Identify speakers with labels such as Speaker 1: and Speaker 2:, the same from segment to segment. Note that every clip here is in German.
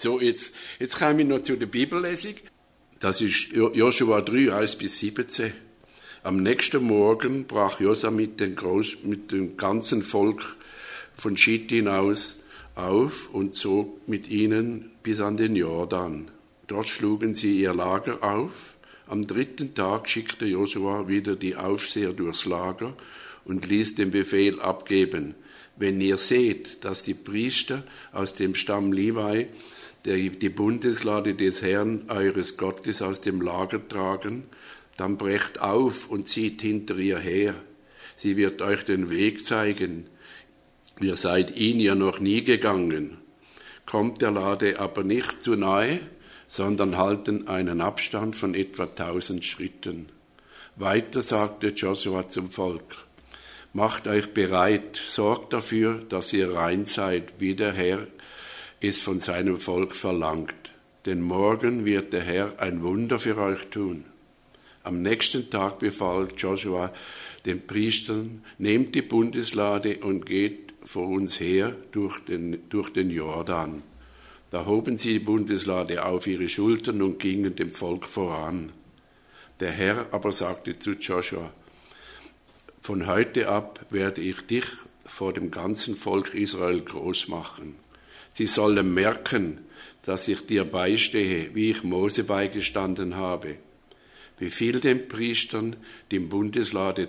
Speaker 1: So, jetzt komme ich noch zu der Bibellesung. Das ist Josua 3, 1-17. Am nächsten Morgen brach Josua mit dem ganzen Volk von Schittim aus auf und zog mit ihnen bis an den Jordan. Dort schlugen sie ihr Lager auf. Am 3. Tag schickte Josua wieder die Aufseher durchs Lager und ließ den Befehl abgeben: Wenn ihr seht, dass die Priester aus dem Stamm Levi die Bundeslade des Herrn eures Gottes aus dem Lager tragen, dann brecht auf und zieht hinter ihr her. Sie wird euch den Weg zeigen. Ihr seid ihn ja noch nie gegangen. Kommt der Lade aber nicht zu nahe, sondern halten einen Abstand von etwa 1000 Schritten. Weiter sagte Josua zum Volk: Macht euch bereit, sorgt dafür, dass ihr rein seid, wie der Herr es von seinem Volk verlangt. Denn morgen wird der Herr ein Wunder für euch tun. Am nächsten Tag befahl Josua den Priestern: Nehmt die Bundeslade und geht vor uns her durch den Jordan. Da hoben sie die Bundeslade auf ihre Schultern und gingen dem Volk voran. Der Herr aber sagte zu Joshua: Von heute ab werde ich dich vor dem ganzen Volk Israel groß machen. Sie sollen merken, dass ich dir beistehe, wie ich Mose beigestanden habe. Befiehl den Priestern, die Bundeslade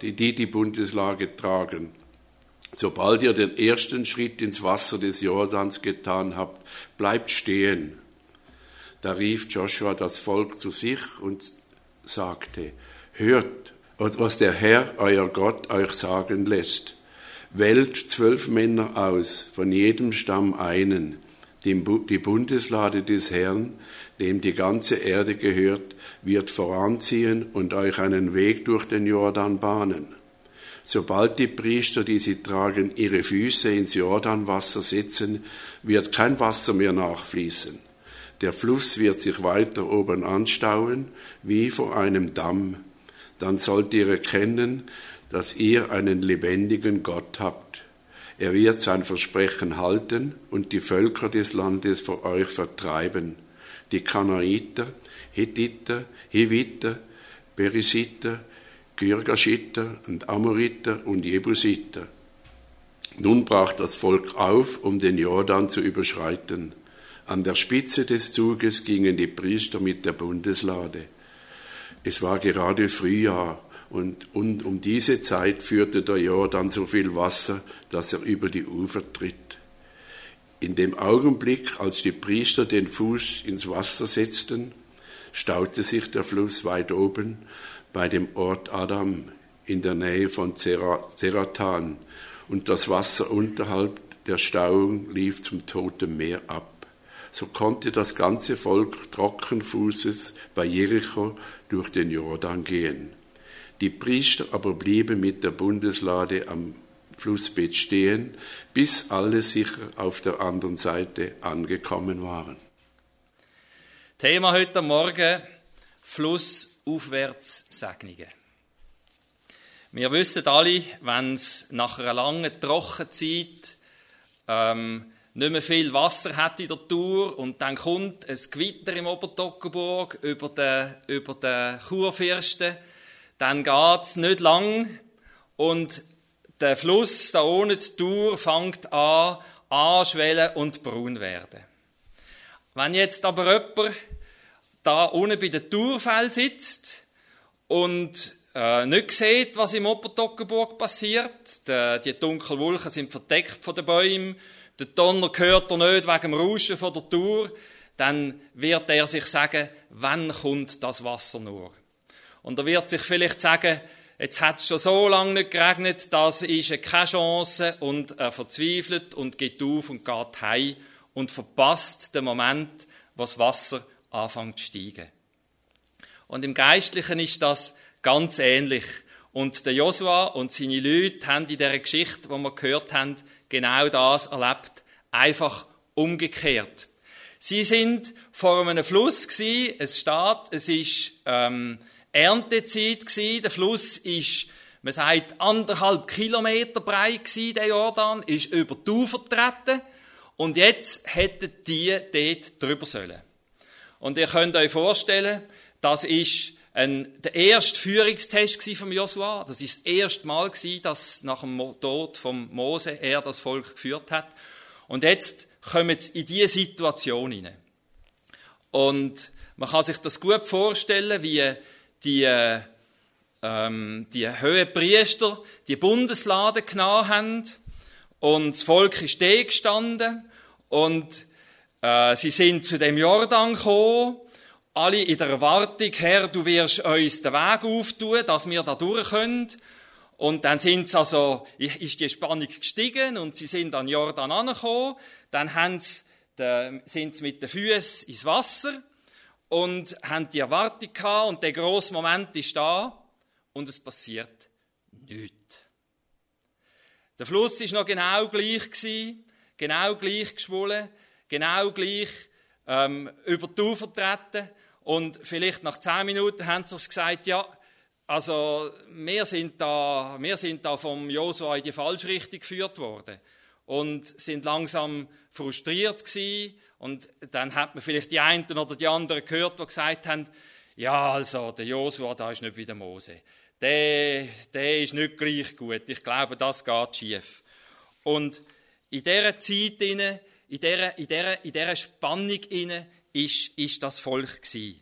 Speaker 1: tragen: Sobald ihr den ersten Schritt ins Wasser des Jordans getan habt, bleibt stehen. Da rief Joshua das Volk zu sich und sagte: Hört, was der Herr, euer Gott, euch sagen lässt. Wählt 12 Männer aus, von jedem Stamm einen, die Bundeslade des Herrn, dem die ganze Erde gehört, wird voranziehen und euch einen Weg durch den Jordan bahnen. Sobald die Priester, die sie tragen, ihre Füße ins Jordanwasser setzen, wird kein Wasser mehr nachfließen. Der Fluss wird sich weiter oben anstauen, wie vor einem Damm. Dann sollt ihr erkennen, dass ihr einen lebendigen Gott habt. Er wird sein Versprechen halten und die Völker des Landes vor euch vertreiben: die Kanaiter, Hethiter, Hiviter, Perisiter, Girgashiter und Amoriter und Jebusiter. Nun brach das Volk auf, um den Jordan zu überschreiten. An der Spitze des Zuges gingen die Priester mit der Bundeslade. Es war gerade Frühjahr und um diese Zeit führte der Jordan so viel Wasser, dass er über die Ufer tritt. In dem Augenblick, als die Priester den Fuß ins Wasser setzten, staute sich der Fluss weit oben bei dem Ort Adam in der Nähe von Zeratan, und das Wasser unterhalb der Stauung lief zum Toten Meer ab. So konnte das ganze Volk trockenfußes bei Jericho durch den Jordan gehen. Die Priester aber blieben mit der Bundeslade am Flussbett stehen, bis alle sicher auf der anderen Seite angekommen waren.
Speaker 2: Thema heute Morgen: Flussaufwärtssegnungen. Wir wissen alle, wenn es nach einer langen Trockenzeit nicht mehr viel Wasser hat in der Tour und dann kommt ein Gewitter im Obertoggenburg über den Kurfürsten, dann geht es nicht lang und der Fluss da ohne die Tour fängt an anschwellen und braun werden. Wenn jetzt aber jemand da unten bei der Tourfell sitzt und nicht sieht, was im Obertoggenburg passiert, die dunklen Wolken sind verdeckt von den Bäumen, der Donner hört er nicht wegen dem Rauschen von der Tour, dann wird er sich sagen: Wann kommt das Wasser nur? Und er wird sich vielleicht sagen: Jetzt hat es schon so lange nicht geregnet, das ist keine Chance, und er verzweifelt und geht auf und geht heim und verpasst den Moment, wo das Wasser anfängt zu steigen. Und im Geistlichen ist das ganz ähnlich. Und der Josua und seine Leute haben in dieser Geschichte, die wir gehört haben, genau das erlebt, einfach umgekehrt. Sie sind vor einem Fluss gewesen, es steht, es ist Erntezeit gewesen, der Fluss ist, man sagt, 1,5 Kilometer breit gewesen, der Jordan, ist über die Ufer getreten Und jetzt hätten die dort drüber sollen. Und ihr könnt euch vorstellen, das ist der erste Führungstest von Josua. Das ist das erste Mal, dass nach dem Tod von Mose er das Volk geführt hat. Und jetzt kommen sie in diese Situation hinein. Und man kann sich das gut vorstellen, wie die Hohenpriester die Bundeslade genommen haben und das Volk ist da gestanden und sie sind zu dem Jordan gekommen, alle in der Erwartung, Herr, du wirst uns den Weg auftun, dass wir da durch können. Und dann ist die Spannung gestiegen und sie sind an Jordan angekommen. Dann sind sie mit den Füßen ins Wasser und haben die Erwartung gehabt und der grosse Moment ist da und es passiert nichts. Der Fluss war noch genau gleich gewesen, genau gleich geschwollen, genau gleich über die Ufer getreten und vielleicht nach 10 Minuten haben sie gesagt, ja, also wir sind da vom Josua in die falsche Richtung geführt worden und sind langsam frustriert gewesen. Und dann hat man vielleicht die einen oder die anderen gehört, die gesagt haben, ja, also der Josua, da ist nicht wie der Mose. Der ist nicht gleich gut. Ich glaube, das geht schief. Und in dieser Zeit, in dieser Spannung ist das Volk gewesen.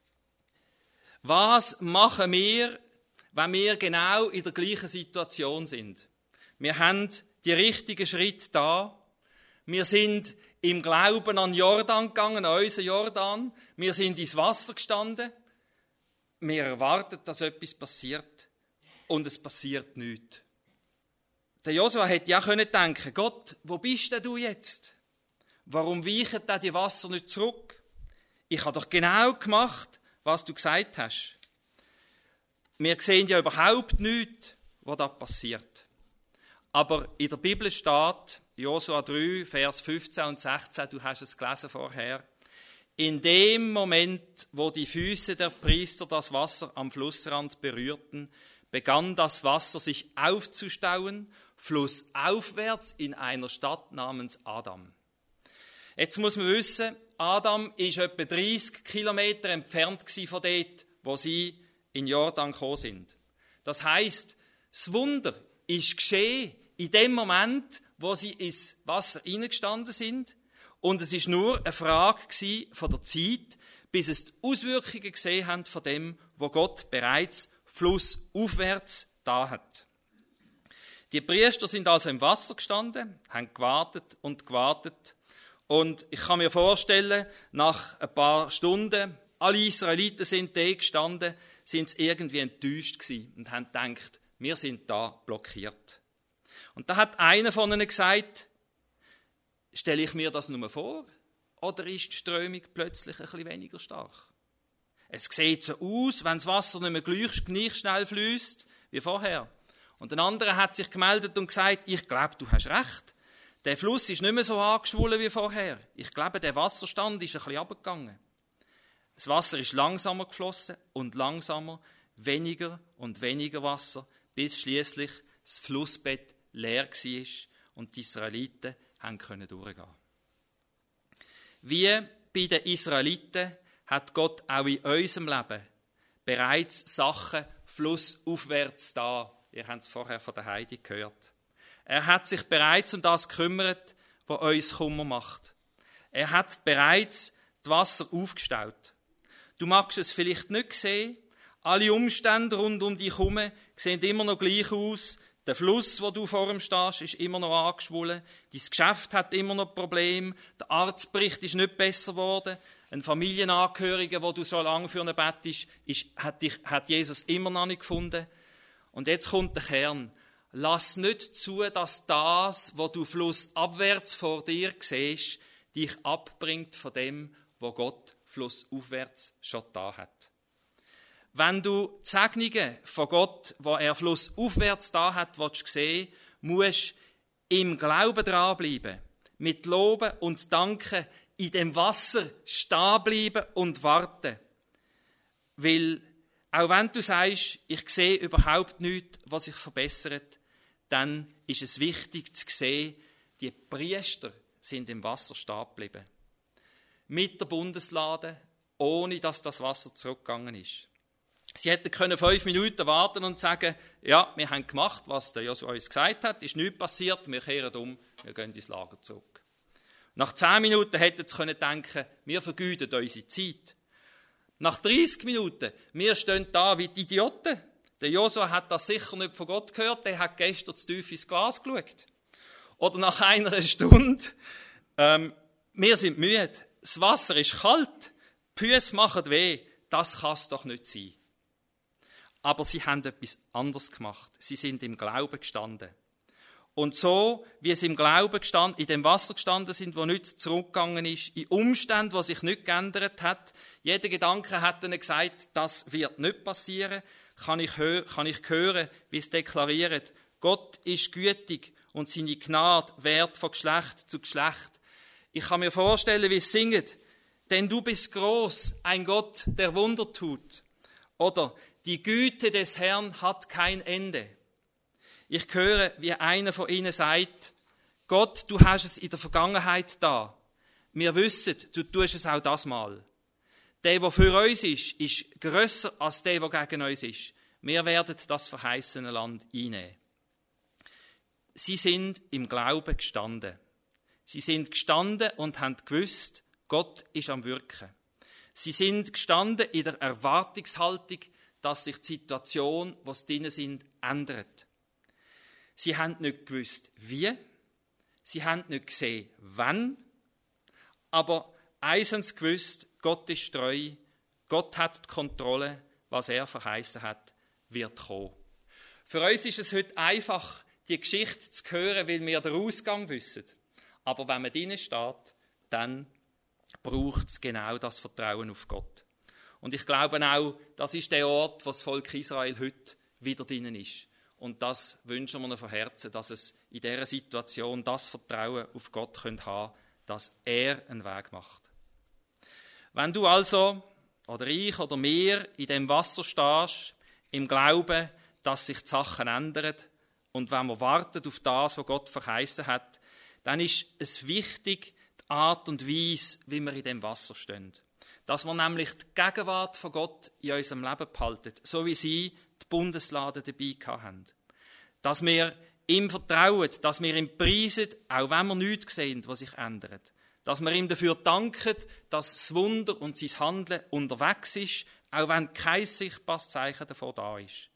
Speaker 2: Was machen wir, wenn wir genau in der gleichen Situation sind? Wir haben die richtigen Schritte da. Wir sind im Glauben an Jordan gegangen, an unseren Jordan. Wir sind ins Wasser gestanden. Wir erwarten, dass etwas passiert. Und es passiert nichts. Der Josua hätte ja denken können, Gott, wo bist denn du jetzt? Warum weichen da die Wasser nicht zurück? Ich habe doch genau gemacht, was du gesagt hast. Wir sehen ja überhaupt nichts, was da passiert. Aber in der Bibel steht, Josua 3, Vers 15 und 16, du hast es gelesen vorher, in dem Moment, wo die Füße der Priester das Wasser am Flussrand berührten, begann das Wasser sich aufzustauen, flussaufwärts in einer Stadt namens Adam. Jetzt muss man wissen, Adam ist etwa 30 Kilometer entfernt von dort, wo sie in Jordan gekommen sind. Das heisst, das Wunder ist geschehen in dem Moment, wo sie ins Wasser hineingestanden sind. Und es ist nur eine Frage von der Zeit, bis es die Auswirkungen gesehen haben von dem, wo Gott bereits flussaufwärts da hat. Die Priester sind also im Wasser gestanden, haben gewartet und gewartet. Und ich kann mir vorstellen, nach ein paar Stunden, alle Israeliten sind da gestanden, sind sie irgendwie enttäuscht gewesen und haben gedacht, wir sind da blockiert. Und da hat einer von ihnen gesagt, stelle ich mir das nur vor, oder ist die Strömung plötzlich ein bisschen weniger stark? Es sieht so aus, wenn das Wasser nicht mehr gleich schnell fließt wie vorher. Und ein anderer hat sich gemeldet und gesagt, ich glaube, du hast recht. Der Fluss ist nicht mehr so angeschwollen wie vorher. Ich glaube, der Wasserstand ist ein bisschen runtergegangen. Das Wasser ist langsamer geflossen und langsamer, weniger und weniger Wasser, bis schließlich das Flussbett leer war und die Israeliten können durchgehen. Wie bei den Israeliten hat Gott auch in unserem Leben bereits Sachen flussaufwärts da. Ihr habt es vorher von der Heidi gehört. Er hat sich bereits um das gekümmert, was uns Kummer macht. Er hat bereits das Wasser aufgestaut. Du magst es vielleicht nicht sehen. Alle Umstände rund um dich herum sehen immer noch gleich aus. Der Fluss, wo du vor ihm stehst, ist immer noch angeschwollen. Dein Geschäft hat immer noch Probleme. Der Arztbericht ist nicht besser geworden. Ein Familienangehöriger, wo du so lange für ihn bettest, hat Jesus immer noch nicht gefunden. Und jetzt kommt der Kern. Lass nicht zu, dass das, was du flussabwärts vor dir siehst, dich abbringt von dem, was Gott flussaufwärts schon da hat. Wenn du die Segnungen von Gott, die er flussaufwärts da hat, sehen willst, musst du im Glauben dranbleiben, mit Loben und Danken in dem Wasser stehen bleiben und warten. Weil, auch wenn du sagst, ich sehe überhaupt nichts, was sich verbessert, dann ist es wichtig zu sehen, die Priester sind im Wasser stehen geblieben. Mit der Bundeslade, ohne dass das Wasser zurückgegangen ist. Sie hätten 5 Minuten warten und sagen, ja, wir haben gemacht, was der Josua uns gesagt hat, ist nichts passiert, wir kehren um, wir gehen ins Lager zurück. Nach 10 Minuten hätten sie denken, wir vergeuden unsere Zeit. Nach 30 Minuten, wir stehen da wie die Idioten. Der Josua hat das sicher nicht von Gott gehört, der hat gestern zu tief ins Glas geschaut. Oder nach einer Stunde, wir sind müde, das Wasser ist kalt, die Füße machen weh, das kann es doch nicht sein. Aber sie haben etwas anderes gemacht. Sie sind im Glauben gestanden. Und so, wie sie im Glauben in dem Wasser gestanden sind, wo nichts zurückgegangen ist, in Umständen, die sich nicht geändert hat, jeder Gedanke hat ihnen gesagt, das wird nicht passieren, kann ich hören, wie es deklariert. Gott ist gütig und seine Gnade währt von Geschlecht zu Geschlecht. Ich kann mir vorstellen, wie es singt, denn du bist groß, ein Gott, der Wunder tut. Oder die Güte des Herrn hat kein Ende. Ich höre, wie einer von ihnen sagt, Gott, du hast es in der Vergangenheit da. Wir wissen, du tust es auch das Mal. Der für uns ist grösser als der gegen uns ist. Wir werden das verheißene Land einnehmen. Sie sind im Glauben gestanden. Sie sind gestanden und haben gewusst, Gott ist am Wirken. Sie sind gestanden in der Erwartungshaltung, dass sich die Situation, wo sie drin sind, ändert. Sie haben nicht gewusst, wie. Sie haben nicht gesehen, wann. Aber eins haben sie gewusst, Gott ist treu. Gott hat die Kontrolle. Was er verheißen hat, wird kommen. Für uns ist es heute einfach, die Geschichte zu hören, weil wir den Ausgang wissen. Aber wenn man drin steht, dann braucht es genau das Vertrauen auf Gott. Und ich glaube auch, das ist der Ort, wo das Volk Israel heute wieder drinnen ist. Und das wünschen wir ihnen von Herzen, dass es in dieser Situation das Vertrauen auf Gott haben könnt, dass er einen Weg macht. Wenn du also, oder ich oder mir, in dem Wasser stehst, im Glauben, dass sich die Sachen ändern und wenn wir warten auf das, was Gott verheißen hat, dann ist es wichtig, die Art und Weise, wie wir in dem Wasser stehen. Dass wir nämlich die Gegenwart von Gott in unserem Leben behalten, so wie sie die Bundeslade dabei hatten. Dass wir ihm vertrauen, dass wir ihm preisen, auch wenn wir nichts sehen, was sich ändert. Dass wir ihm dafür danken, dass das Wunder und sein Handeln unterwegs ist, auch wenn kein sichtbares Zeichen davon da ist.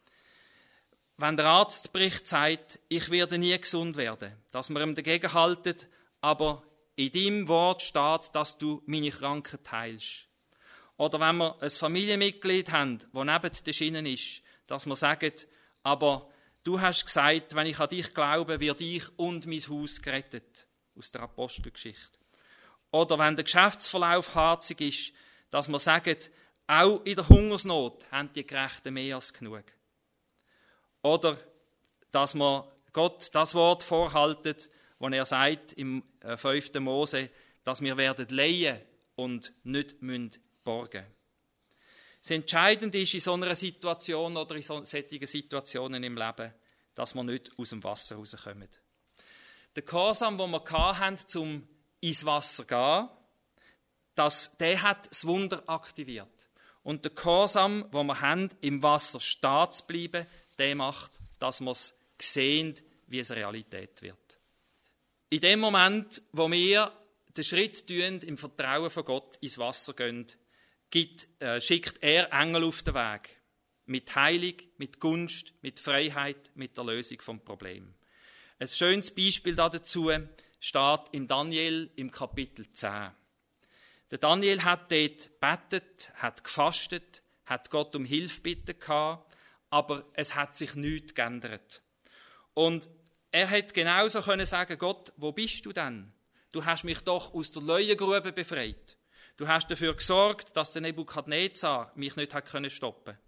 Speaker 2: Wenn der Arztbericht sagt, ich werde nie gesund werden, dass wir ihm dagegen halten, aber in deinem Wort steht, dass du meine Krankheit heilst. Oder wenn wir ein Familienmitglied haben, das neben der Schiene ist, dass wir sagen, aber du hast gesagt, wenn ich an dich glaube, wird ich und mein Haus gerettet. Aus der Apostelgeschichte. Oder wenn der Geschäftsverlauf harzig ist, dass wir sagen, auch in der Hungersnot haben die Gerechten mehr als genug. Oder dass wir Gott das Wort vorhalten, wo er sagt im 5. Mose, dass wir werden leihen und nicht borgen müssen. Das Entscheidende ist in so einer Situation oder in solchen Situationen im Leben, dass wir nicht aus dem Wasser rauskommen. Der Gehorsam, den wir hatten, um ins Wasser zu gehen, der hat das Wunder aktiviert. Und der Gehorsam, den wir haben, im Wasser stehen zu bleiben, der macht, dass wir es sehen, wie es Realität wird. In dem Moment, wo wir den Schritt tun, im Vertrauen von Gott ins Wasser gehen, schickt er Engel auf den Weg. Mit Heilung, mit Gunst, mit Freiheit, mit der Lösung vom Problem. Ein schönes Beispiel dazu steht im Daniel im Kapitel 10. Der Daniel hat dort gebetet, hat gefastet, hat Gott um Hilfe gebeten gehabt, aber es hat sich nichts geändert. Und er hätte genauso können sagen, Gott, wo bist du denn? Du hast mich doch aus der Leuengrube befreit. Du hast dafür gesorgt, dass der Nebukadnezar mich nicht hat können stoppen.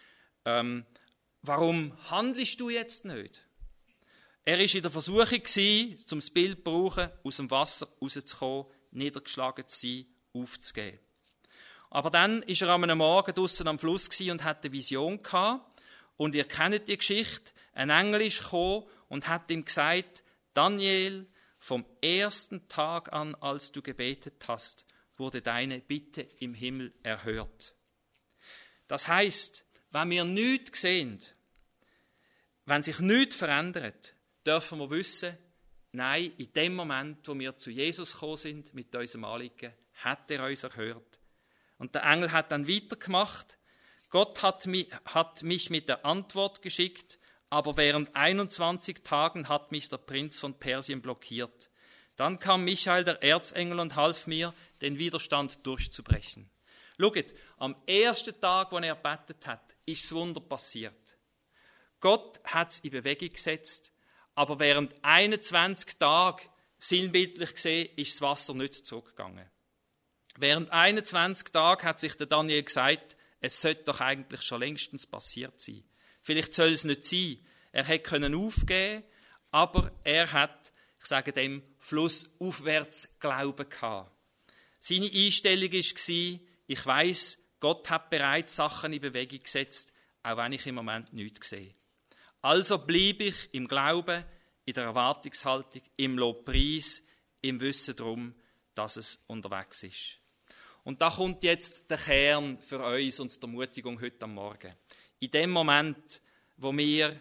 Speaker 2: Warum handelst du jetzt nicht? Er war in der Versuchung, um das Bild zu brauchen, aus dem Wasser rauszukommen, niedergeschlagen zu sein, aufzugeben. Aber dann war er am Morgen draussen am Fluss und hatte eine Vision gehabt. Und ihr kennt die Geschichte. Ein Engel ist gekommen und hat ihm gesagt, Daniel, vom ersten Tag an, als du gebetet hast, wurde deine Bitte im Himmel erhört. Das heißt, wenn wir nichts sehen, wenn sich nichts verändert, dürfen wir wissen, nein, in dem Moment, wo wir zu Jesus gekommen sind mit unserem Anliegen, hat er uns erhört. Und der Engel hat dann weitergemacht. Gott hat mich mit der Antwort geschickt, aber während 21 Tagen hat mich der Prinz von Persien blockiert. Dann kam Michael, der Erzengel, und half mir, den Widerstand durchzubrechen. Schaut, am ersten Tag, als er gebetet hat, ist das Wunder passiert. Gott hat es in Bewegung gesetzt, aber während 21 Tagen, sinnbildlich gesehen, ist das Wasser nicht zurückgegangen. Während 21 Tagen hat sich der Daniel gesagt, es sollte doch eigentlich schon längstens passiert sein. Vielleicht soll es nicht sein. Er hätte aufgeben können, aber er hat, ich sage dem, flussaufwärts Glauben gehabt. Seine Einstellung war, ich weiss, Gott hat bereits Sachen in Bewegung gesetzt, auch wenn ich im Moment nichts sehe. Also bleibe ich im Glauben, in der Erwartungshaltung, im Lobpreis, im Wissen darum, dass es unterwegs ist. Und da kommt jetzt der Kern für uns und die Ermutigung heute am Morgen. In dem Moment, wo wir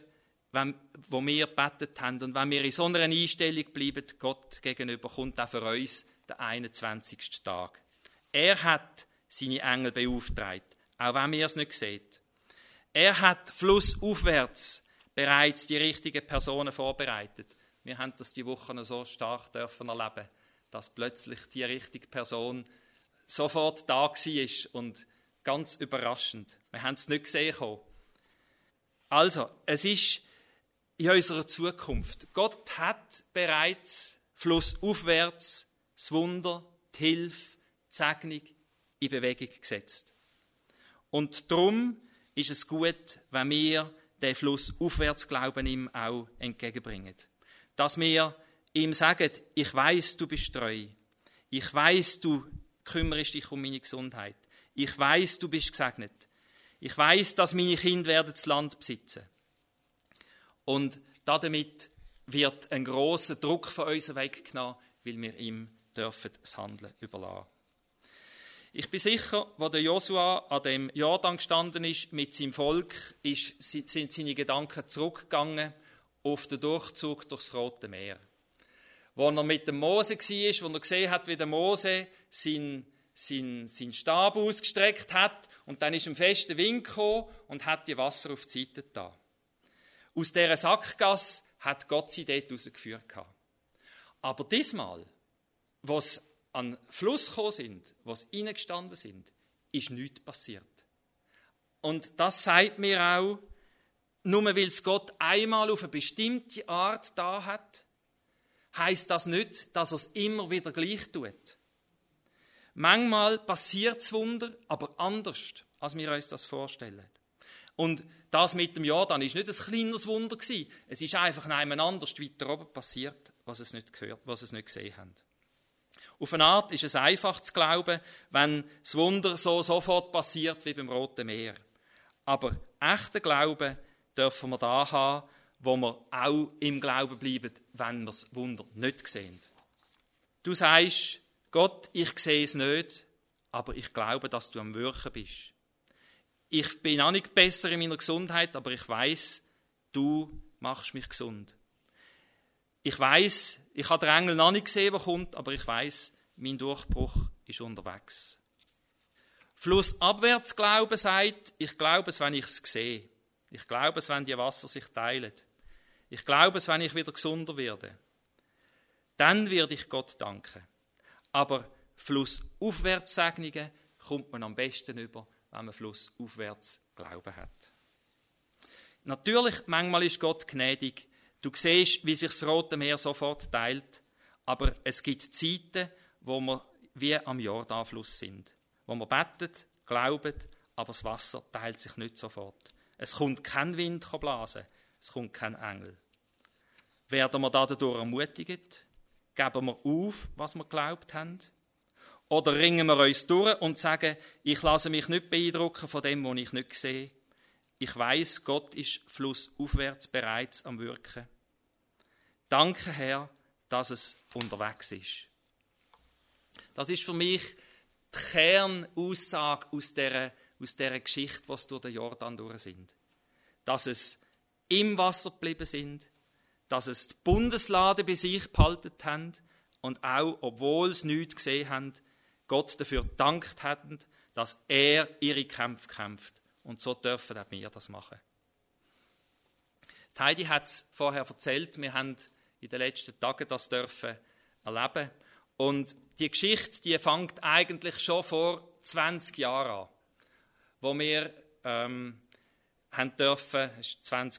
Speaker 2: gebetet haben und wenn wir in so einer Einstellung bleiben, Gott gegenüber, kommt auch für uns der 21. Tag. Er hat seine Engel beauftragt, auch wenn wir es nicht sehen. Er hat flussaufwärts bereits die richtigen Personen vorbereitet. Wir haben das die Woche noch so stark dürfen erleben, dass plötzlich die richtige Person sofort da war und ganz überraschend. Wir haben es nicht gesehen. Also, es ist in unserer Zukunft. Gott hat bereits flussaufwärts das Wunder, die Hilfe, die Segnung in Bewegung gesetzt. Und darum ist es gut, wenn wir den Flussaufwärtsglauben ihm auch entgegenbringen. Dass wir ihm sagen, ich weiss, du bist treu. Ich weiss, du kümmerst dich um meine Gesundheit. Ich weiss, du bist gesegnet. Ich weiss, dass meine Kinder werden das Land besitzen. Und damit wird ein grosser Druck von uns weggenommen, weil wir ihm dürfen das Handeln überlassen. Ich bin sicher, wo der Josua an dem Jordan gestanden ist mit seinem Volk, sind seine Gedanken zurückgegangen auf den Durchzug durchs Rote Meer. Wo er mit dem Mose war, wo er gesehen hat, wie der Mose seinen Stab ausgestreckt hat und dann ist ein fester Wind gekommen und hat die Wasser auf die Seite getan. Aus dieser Sackgasse hat Gott sie dort rausgeführt. Aber diesmal, wo sie an den Fluss gekommen sind, wo sie reingestanden sind, ist nichts passiert. Und das sagt mir auch, nur weil es Gott einmal auf eine bestimmte Art da hat, heisst das nicht, dass er es immer wieder gleich tut. Manchmal passiert das Wunder, aber anders, als wir uns das vorstellen. Und das mit dem Jordan ist nicht ein kleines Wunder gewesen. Es ist einfach jemand anders weiter oben passiert, was es nicht gehört, was es nicht gesehen haben. Auf eine Art ist es einfach zu glauben, wenn das Wunder so sofort passiert wie beim Roten Meer. Aber echten Glauben dürfen wir da haben, wo wir auch im Glauben bleiben, wenn wir das Wunder nicht sehen. Du sagst, Gott, ich sehe es nicht, aber ich glaube, dass du am Wirken bist. Ich bin auch nicht besser in meiner Gesundheit, aber ich weiß, du machst mich gesund. Ich weiß, ich habe den Engel noch nicht gesehen, der kommt, aber ich weiß, mein Durchbruch ist unterwegs. Flussabwärtsglauben sagt, ich glaube es, wenn ich es sehe. Ich glaube es, wenn die Wasser sich teilen. Ich glaube es, wenn ich wieder gesunder werde. Dann werde ich Gott danken. Aber Flussaufwärtssegnungen kommt man am besten über, wenn man flussaufwärts Glauben hat. Natürlich, manchmal ist Gott gnädig. Du siehst, wie sich das Rote Meer sofort teilt. Aber es gibt Zeiten, wo wir wie am Jordanfluss sind. Wo wir beten, glauben, aber das Wasser teilt sich nicht sofort. Es kommt kein Wind blasen, es kommt kein Engel. Werden wir dadurch ermutigt? Geben wir auf, was wir geglaubt haben? Oder ringen wir uns durch und sagen, ich lasse mich nicht beeindrucken von dem, was ich nicht sehe. Ich weiss, Gott ist flussaufwärts bereits am Wirken. Danke, Herr, dass es unterwegs ist. Das ist für mich die Kernaussage aus dieser Geschichte, was durch den Jordan durch sind. Dass es im Wasser geblieben sind, dass es die Bundeslade bei sich behalten haben und auch, obwohl sie nichts gesehen haben, Gott dafür gedankt haben, dass er ihre Kämpfe kämpft. Und so dürfen auch wir das machen. Die Heidi hat es vorher erzählt, wir haben in den letzten Tagen das dürfen erleben. Und die Geschichte, die fängt eigentlich schon vor 20 Jahren an, wo wir haben dürfen, es war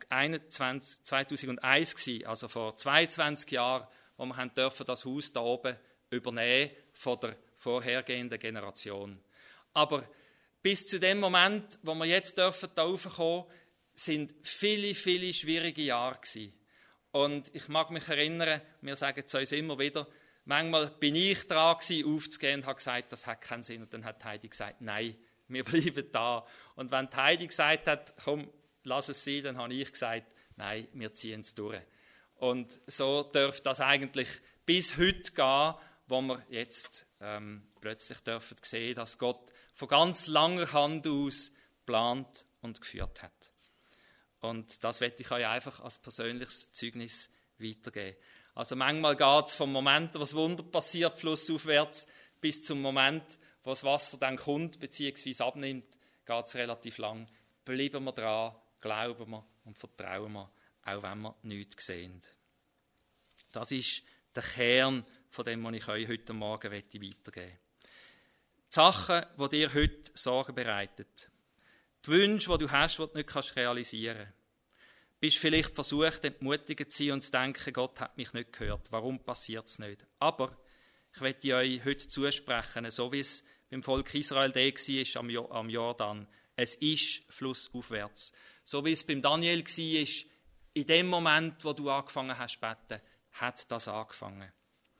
Speaker 2: 2001 gewesen, also vor 22 Jahren, wo wir haben dürfen das Haus da oben übernehmen von der vorhergehenden Generation. Aber bis zu dem Moment, wo wir jetzt dürfen da raufkommen, sind viele, viele schwierige Jahre gewesen. Und ich mag mich erinnern, wir sagen es uns immer wieder, manchmal bin ich dran gewesen, aufzugehen und habe gesagt, das hat keinen Sinn. Und dann hat Heidi gesagt, nein, wir bleiben da. Und wenn Heidi gesagt hat, komm, lass es sein, dann habe ich gesagt, nein, wir ziehen es durch. Und so dürfte das eigentlich bis heute gehen, wo wir jetzt plötzlich dürfen sehen, dass Gott von ganz langer Hand aus geplant und geführt hat. Und das werde ich euch einfach als persönliches Zeugnis weitergeben. Also manchmal geht es vom Moment, wo das Wunder passiert, flussaufwärts, bis zum Moment, wo das Wasser dann kommt bzw. abnimmt, geht es relativ lang. Bleiben wir dran, glauben wir und vertrauen wir, auch wenn wir nichts sehen. Das ist der Kern von dem, was ich euch heute Morgen weitergeben möchte. Die Sachen, die dir heute Sorgen bereiten. Die Wünsche, die du hast, die du nicht realisieren kannst. Bist vielleicht versucht, entmutigt zu sein und zu denken, Gott hat mich nicht gehört. Warum passiert es nicht? Aber ich möchte euch heute zusprechen, so wie es beim Volk Israel war am Jordan. Es ist flussaufwärts. So wie es beim Daniel war, in dem Moment, wo du angefangen hast zu beten, hat das angefangen.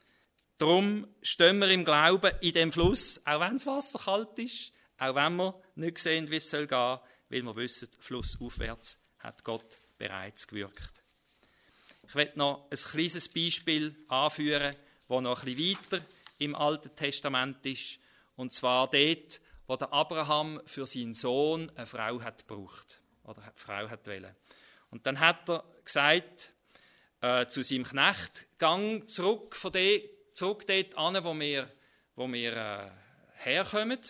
Speaker 2: Darum stehen wir im Glauben in dem Fluss, auch wenn das Wasser kalt ist, auch wenn wir nicht sehen, wie es gehen soll, weil wir wissen, flussaufwärts hat Gott bereits gewirkt. Ich möchte noch ein kleines Beispiel anführen, das noch ein bisschen weiter im Alten Testament ist, und zwar dort, wo der Abraham für seinen Sohn eine Frau hat gebraucht, oder eine Frau hat wollen. Und dann hat er gesagt zu seinem Knecht, gang zurück dort an, wo wir herkommen,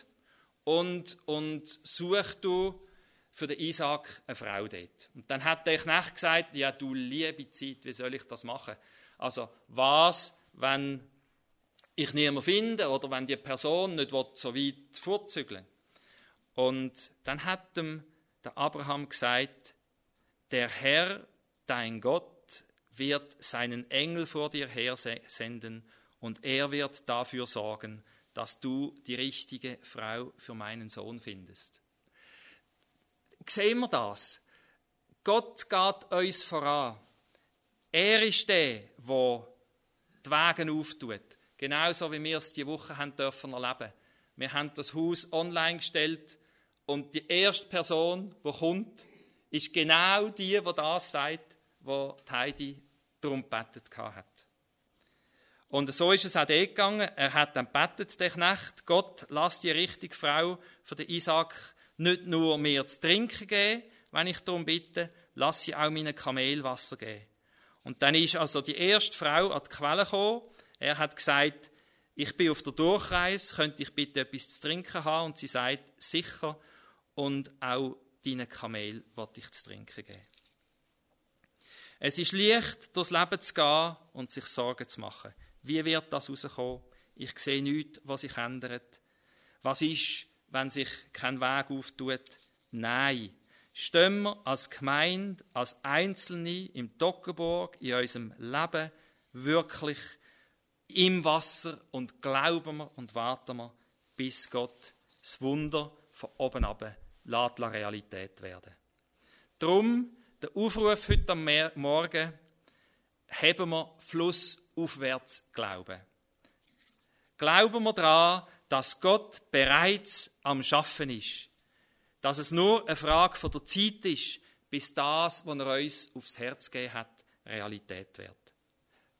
Speaker 2: und such du für den Isaak eine Frau dort. Und dann hat der Knecht gesagt, ja, du liebe Zeit, wie soll ich das machen? Also, was, wenn ich niemanden finde oder wenn die Person nicht so weit vorzügeln will? Und dann hat der Abraham gesagt, der Herr, dein Gott, wird seinen Engel vor dir her senden und er wird dafür sorgen, dass du die richtige Frau für meinen Sohn findest. Sehen wir das? Gott geht uns voran. Er ist der die Wege auftut. Genauso wie wir es diese Woche haben dürfen erleben. Wir haben das Haus online gestellt und die erste Person, die kommt, ist genau die das sagt, wo Heidi darum gebetet hat. Und so ist es auch dort gegangen. Er hat dann gebetet, der Knecht, Gott, lass die richtige Frau für den Isaak nicht nur mir zu trinken geben, wenn ich darum bitte, lass sie auch meinen Kamel Wasser geben. Und dann ist also die erste Frau an die Quelle gekommen. Er hat gesagt, ich bin auf der Durchreise, könnte ich bitte etwas zu trinken haben? Und sie sagt, sicher, und auch deinen Kamel wollte ich zu trinken geben. Es ist leicht, durchs Leben zu gehen und sich Sorgen zu machen. Wie wird das rauskommen? Ich sehe nichts, was sich ändert. Was ist, wenn sich kein Weg auftut? Nein. Stehen wir als Gemeinde, als Einzelne im Toggenburg, in unserem Leben wirklich im Wasser und glauben wir und warten wir, bis Gott das Wunder von oben ab lässt Realität werden. Darum der Aufruf heute am Morgen, haben wir flussaufwärts Glauben. Glauben wir daran, dass Gott bereits am Schaffen ist. Dass es nur eine Frage von der Zeit ist, bis das, was er uns aufs Herz gegeben hat, Realität wird.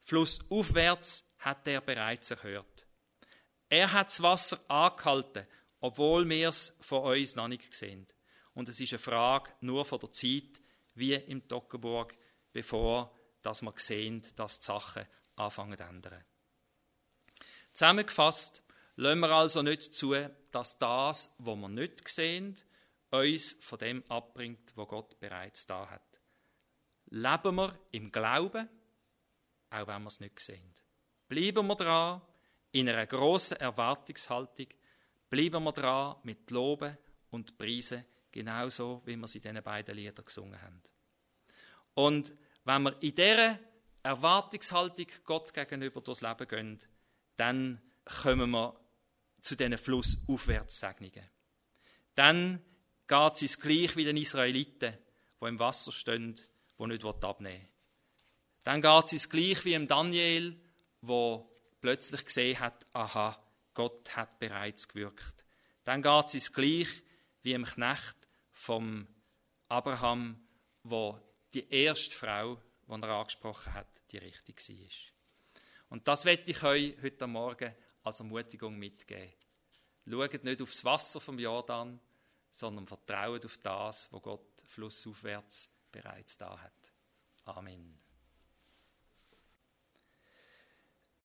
Speaker 2: Flussaufwärts hat er bereits erhört. Er hat das Wasser angehalten, obwohl wir es von uns noch nicht sehen. Und es ist eine Frage nur von der Zeit, wie im Toggenburg, bevor dass wir sehen, dass die Sachen anfangen zu ändern. Zusammengefasst, lassen wir also nicht zu, dass das, was wir nicht sehen, uns von dem abbringt, was Gott bereits da hat. Leben wir im Glauben, auch wenn wir es nicht sehen. Bleiben wir dran, in einer grossen Erwartungshaltung, bleiben wir dran mit Loben und Preisen, genauso wie wir es in diesen beiden Liedern gesungen haben. Und wenn wir in dieser Erwartungshaltung Gott gegenüber durchs Leben gehen, dann kommen wir zu diesen Flussaufwärtssegnungen. Dann geht es uns gleich wie den Israeliten, die im Wasser stehen, die nicht abnehmen wollen. Dann geht es uns gleich wie dem Daniel, der plötzlich gesehen hat, aha, Gott hat bereits gewirkt. Dann geht es uns gleich wie dem Knecht vom Abraham, wo die erste Frau, die er angesprochen hat, die richtige war. Und das möchte ich euch heute Morgen als Ermutigung mitgeben. Schaut nicht aufs Wasser vom Jordan, sondern vertraut auf das, was Gott flussaufwärts bereits da hat. Amen.